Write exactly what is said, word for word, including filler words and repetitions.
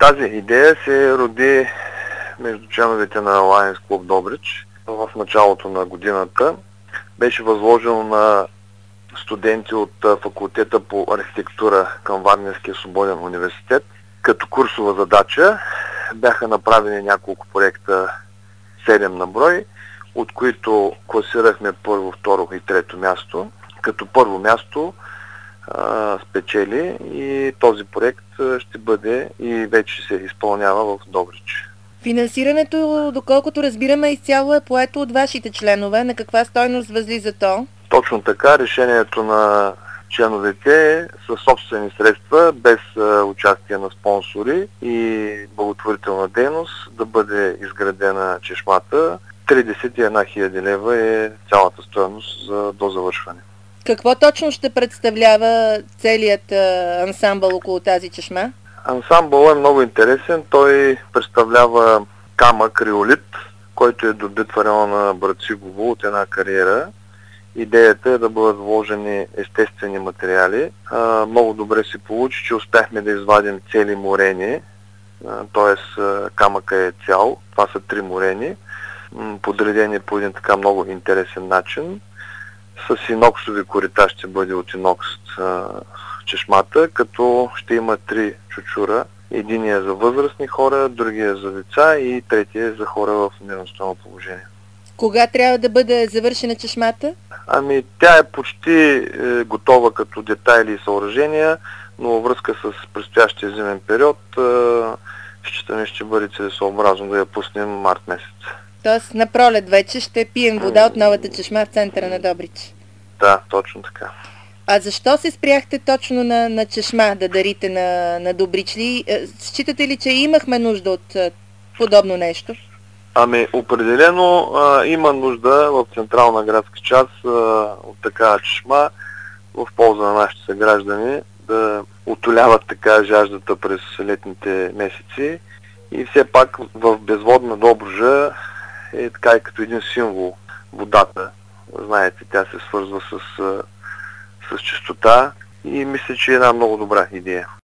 Тази идея се роди между членовете на Лайнс клуб Добрич в началото на годината. Беше възложено на студенти от факултета по архитектура към Варненския свободен университет. Като курсова задача бяха направени няколко проекта, седем на брой, от които класирахме първо, второ и трето място. Като първо място а, спечели и този проект ще бъде и вече се изпълнява в Добрич. Финансирането, доколкото разбираме, изцяло е поето от вашите членове. На каква стойност възлиза то? Точно така. Решението на членовете е със собствени средства, без а, участие на спонсори и благотворителна дейност, да бъде изградена чешмата. тридесет и една хиляди лева е цялата стойност за, до завършване. Какво точно ще представлява целият а, ансамбъл около тази чешма? Ансамбълът е много интересен. Той представлява камък риолит, който е добит в района на Брацигово от една кариера. Идеята е да бъдат вложени естествени материали. А, много добре се получи, че успяхме да извадим цели морени, т.е. камъка е цял. Това са три морени, подредени по един така много интересен начин. С иноксови корита ще бъде от инокс а, чешмата, като ще има три чучура. Единия е за възрастни хора, другия е за деца и третия е за хора в неравностойно положение. Кога трябва да бъде завършена чешмата? Ами тя е почти е, готова като детайли и съоръжения, но във връзка с предстоящия зимен период е, считаме, ще бъде целесообразно да я пуснем март месец. Тоест на пролет вече ще пием вода от новата чешма в центъра на Добрич. Да, точно така. А защо се спряхте точно на, на чешма да дарите на, на добричли? Считате ли, че имахме нужда от подобно нещо? Ами, определено а, има нужда в централна градска част а, от такава чешма в полза на нашите съграждани да утоляват така жаждата през летните месеци и все пак в безводна Добруджа е така и като един символ водата. Знаете, тя се свързва с, с чистота и мисля, че е една много добра идея.